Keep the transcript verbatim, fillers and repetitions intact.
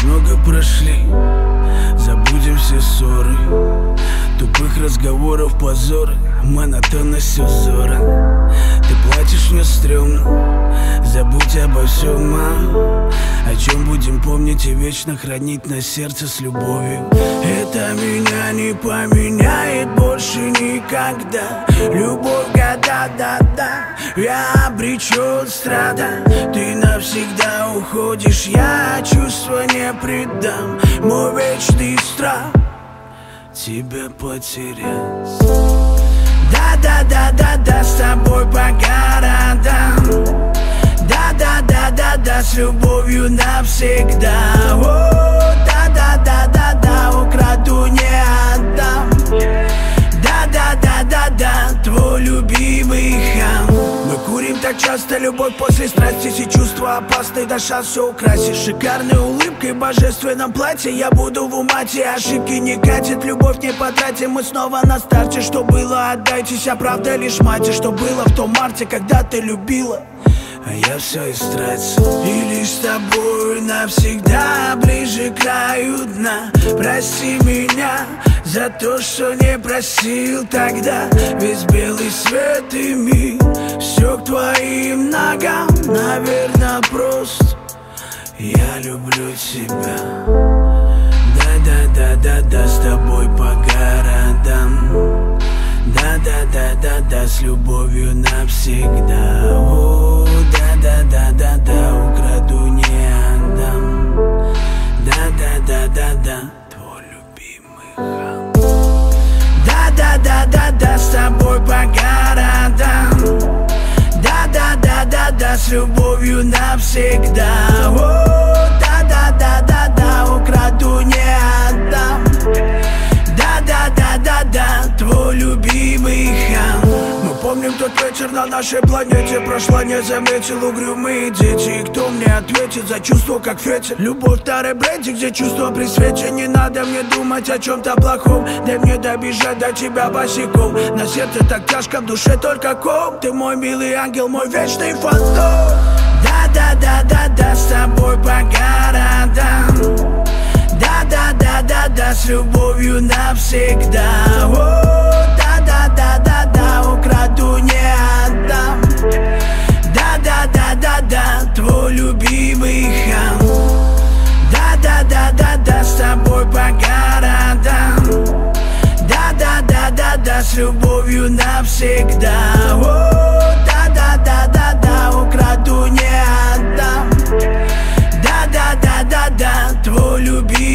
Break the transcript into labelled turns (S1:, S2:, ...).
S1: много прошли, забудем все ссоры, тупых разговоров, позоры, монотонность узора. Ты платишь мне стрёмно, забудь обо всем, мам. О чем будем помнить и вечно хранить на сердце с любовью. Это меня не поменяет больше никогда. Любовь года, да-да, я обречен страдать. Ты навсегда уходишь, я чувства не предам. Мой вечный страх тебя потерять. Да-да-да-да-да, с тобой по городам. Да-да-да-да-да, с любовью навсегда. О, да-да-да-да-да, украду, не отдам. Да-да-да-да-да, твой любимый хам. Мы курим так часто, любовь после страсти. Все чувства опасны, да шанс все украсишь. Шикарной улыбкой в божественном платье. Я буду в умате, ошибки не катит. Любовь не потратим, мы снова на старте. Что было, отдайтесь, а правда лишь мате. Что было в том марте, когда ты любила, а я все истратил. И лишь с тобой навсегда ближе к краю дна. Прости меня за то, что не просил тогда. Весь белый свет и мир, все к твоим ногам. Наверное, просто я люблю тебя. Да-да-да-да-да, с тобой по городам. Да-да-да-да-да, с любовью навсегда. О, да-да-да-да-да, украду, не отдам. Да-да-да-да-да, твой любимый хам. Да-да-да-да-да, с тобой по городам. Да-да-да-да-да, с любовью навсегда. О, да-да-да-да-да, украду, не отдам. Да-да-да-да-да, твой любимый хам. Мы помним тот вечер на нашей планете. Прошла, не заметил, угрюмые дети. И кто мне ответит за чувство, как фетель? Любовь старой бренди, где чувство при свете. Не надо мне думать о чем-то плохом. Дай мне добежать до тебя босиком. На сердце так тяжко, в душе только ком. Ты мой милый ангел, мой вечный фантом. Да-да-да-да-да, с тобой по городам. Да-да-да-да-да, с любовью навсегда. О, да-да-да-да-да, украду, не отдам. Да-да-да-да-да, твой любимый хам. Да-да-да-да-да, с тобой по городам. Да-да-да-да-да, с любовью навсегда. О, да-да-да-да-да, украду, не отдам. Да-да-да-да-да, твой любимый.